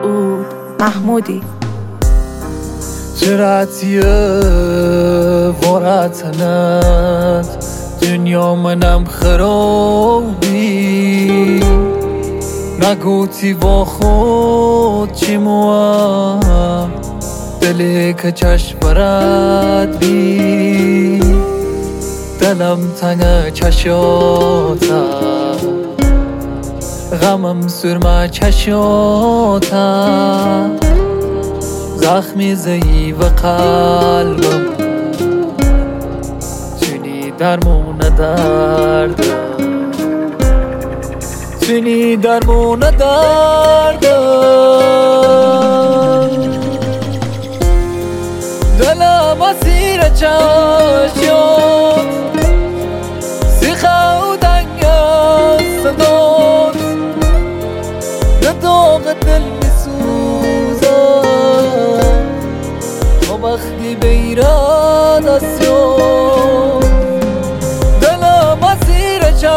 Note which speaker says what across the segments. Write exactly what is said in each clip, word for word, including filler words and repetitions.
Speaker 1: مسعود محمودی.
Speaker 2: جرأتیه وراتنت دنیا منم خرابی نگوتی با خود چی موام دلی که چشم برد بی دلم تنگ چشاتا غمم سرما چشاتا زخمی ضعیف قلبم تونی درمون دردم تونی درمون دردم دلم اسیر چشم سیخه و دنگ صدات به داغ دل میسوزم تا وقتی به ایراداسیون دلم اسیر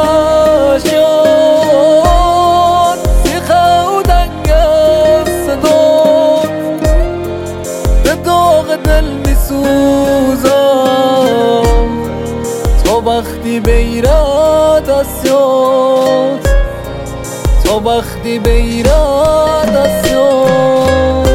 Speaker 2: چشم سیخه و دنگ صدات به داغ دل میسوزم تا وقتی به ایراداسیون تا وقتی به ایراداسیون.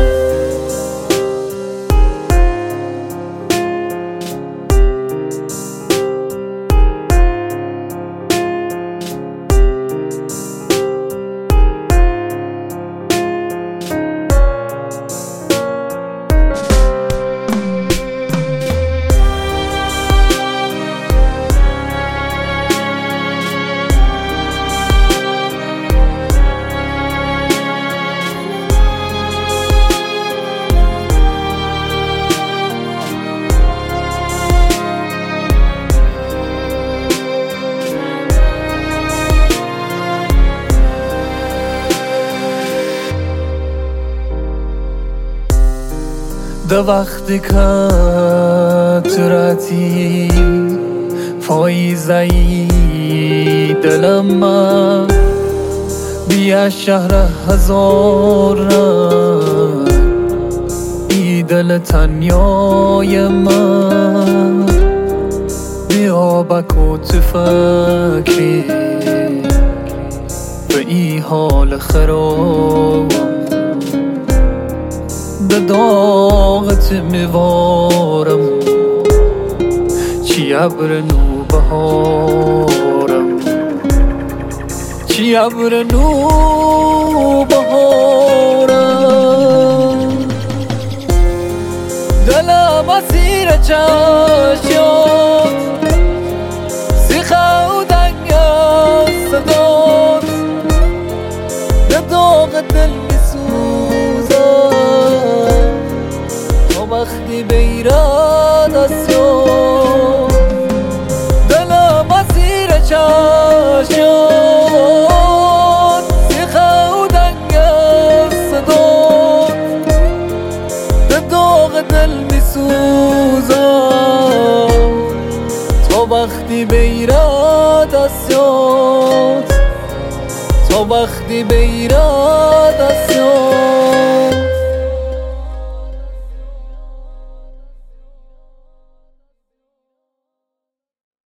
Speaker 2: ده وقتی که تراتی فایزهی دلم من بیا شهر هزار رنگ ای دل تنیای من بیا بکو تو فکری به ای حال خرابم به داغت میوارم چی ابر نو بهارم چی ابر نو بهارم دلم اسیر چشم سیخه و دنگ صدات به داغ دل وقتی به ایراداسیون دلم اسیر چشم سیخه و دنگ صدات به داغ دل میسوزم تا وقتی به ایراداسیون تا وقتی به ایراداسیون.